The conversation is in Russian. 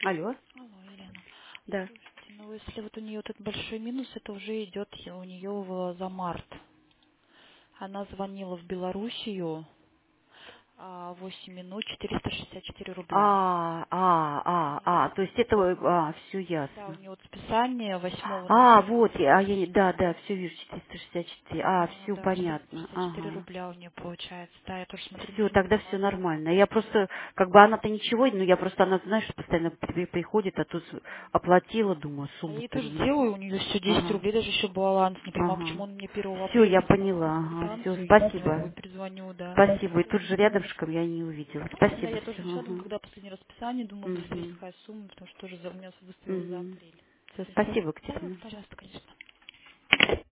Алло, Алло, Елена. да. Слушайте, ну если вот у нее этот большой минус, это уже идет у нее за март. Она звонила в Белоруссию 8 минут 464 рубля. То есть это, все Да, у ясно. нее вот списание 8.06. Вот, да, все вижу, 464. Все Да, понятно, 464 ага. рубля у нее получается. Да, я тоже смотрю, Все, ничего не тогда все понимаю. нормально. Я просто, как бы она-то ничего, но я просто, она, знаешь, постоянно приходит, а тут оплатила, думаю, А я ей сумму-то. тоже делаю, у нее все 10 Ага, рублей, даже еще баланс. Не понимаю, почему ага. он мне 1 Все, апреля я не сказал поняла, все, квитанцию. Я спасибо. попробую, перезвоню, да. Спасибо. И тут же рядышком я не увидела. Да, Спасибо, я все, тоже начала, думаю, ага. когда последний раз списание, думаю, посмотреть, Угу. какая сумма, потому что тоже у меня выставила за Угу. апрель. Все, Всё. спасибо, Да, Катерина. пожалуйста, конечно.